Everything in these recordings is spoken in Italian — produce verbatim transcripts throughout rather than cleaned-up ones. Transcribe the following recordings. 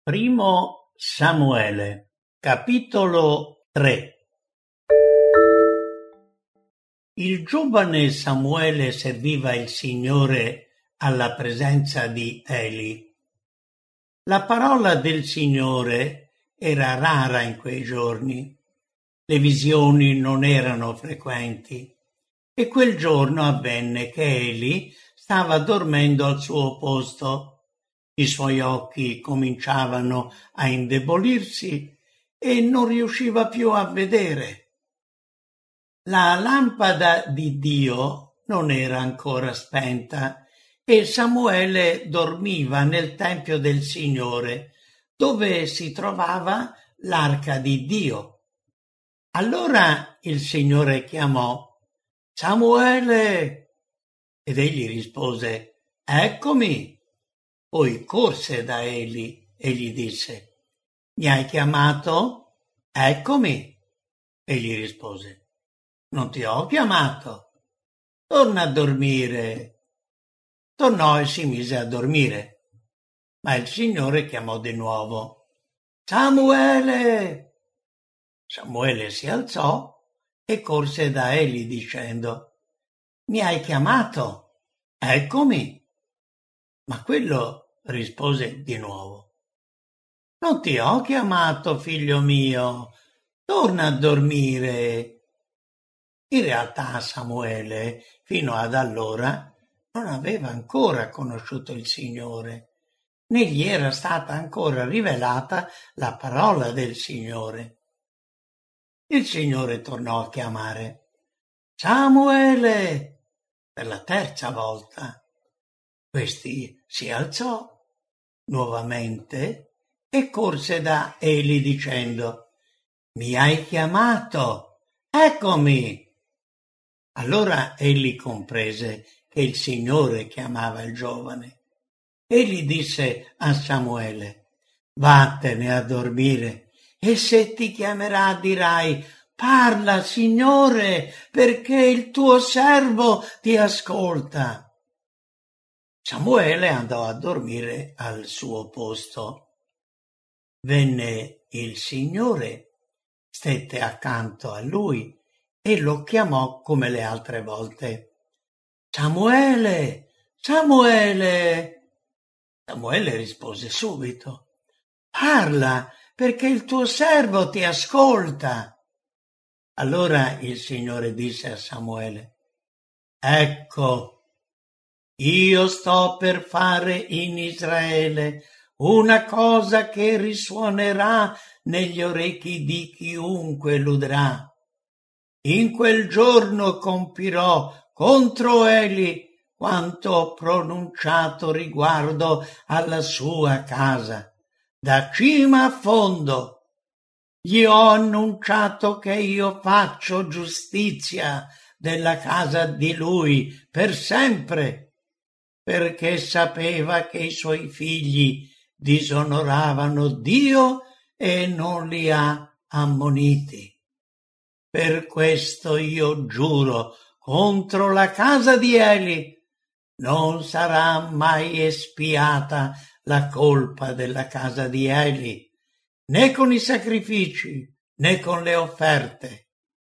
Primo Samuele, capitolo tre. Il giovane Samuele serviva il Signore alla presenza di Eli. La parola del Signore era rara in quei giorni. Le visioni non erano frequenti. E quel giorno avvenne che Eli stava dormendo al suo posto. I suoi occhi cominciavano a indebolirsi e non riusciva più a vedere. La lampada di Dio non era ancora spenta e Samuele dormiva nel tempio del Signore, dove si trovava l'arca di Dio. Allora il Signore chiamò: Samuele! Ed egli rispose: Eccomi. Poi corse da Eli e gli disse: Mi hai chiamato? Eccomi. Egli rispose: Non ti ho chiamato. Torna a dormire. Tornò e si mise a dormire. Ma il Signore chiamò di nuovo: Samuele! Samuele si alzò e corse da Eli dicendo: Mi hai chiamato? Eccomi. Ma quello rispose di nuovo: Non ti ho chiamato, figlio mio, torna a dormire. In realtà Samuele, fino ad allora, non aveva ancora conosciuto il Signore, né gli era stata ancora rivelata la parola del Signore. Il Signore tornò a chiamare: Samuele! Per la terza volta. Questi si alzò nuovamente e corse da Eli dicendo: Mi hai chiamato? Eccomi. Allora Eli comprese che il Signore chiamava il giovane. Egli disse a Samuele: Vattene a dormire, e se ti chiamerà dirai: Parla, Signore, perché il tuo servo ti ascolta. Samuele andò a dormire al suo posto. Venne il Signore, stette accanto a lui e lo chiamò come le altre volte: Samuele, Samuele! Samuele rispose subito: Parla, perché il tuo servo ti ascolta. Allora il Signore disse a Samuele: Ecco, io sto per fare in Israele una cosa che risuonerà negli orecchi di chiunque l'udrà. In quel giorno compirò contro Eli quanto ho pronunciato riguardo alla sua casa, da cima a fondo. Gli ho annunciato che io faccio giustizia della casa di lui per sempre, perché sapeva che i suoi figli disonoravano Dio e non li ha ammoniti. Per questo io giuro contro la casa di Eli: non sarà mai espiata la colpa della casa di Eli, né con i sacrifici, né con le offerte.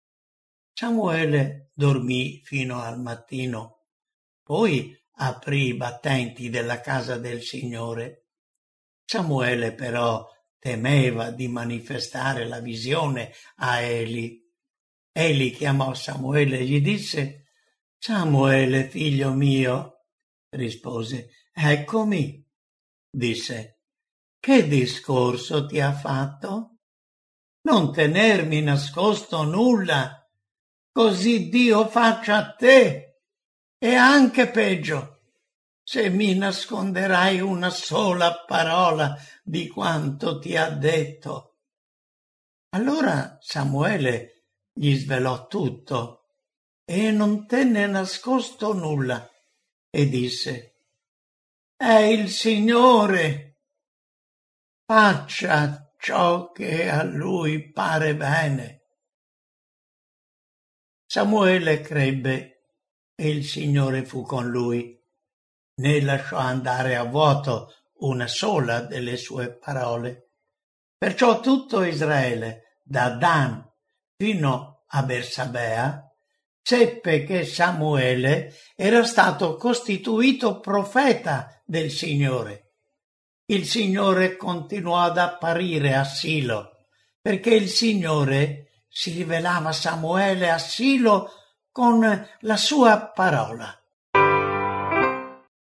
Samuele dormì fino al mattino, poi aprì i battenti della casa del Signore. Samuele però temeva di manifestare la visione a Eli. Eli chiamò Samuele e gli disse: Samuele, figlio mio. Rispose: Eccomi. Disse: Che discorso ti ha fatto? Non tenermi nascosto nulla, così Dio faccia a te. E anche peggio, se mi nasconderai una sola parola di quanto ti ha detto. Allora Samuele gli svelò tutto e non tenne nascosto nulla e disse: È il Signore, faccia ciò che a lui pare bene. Samuele crebbe e il Signore fu con lui, né lasciò andare a vuoto una sola delle sue parole. Perciò tutto Israele, da Dan fino a Bersabea, seppe che Samuele era stato costituito profeta del Signore. Il Signore continuò ad apparire a Silo, perché il Signore si rivelava a Samuele a Silo con la sua parola.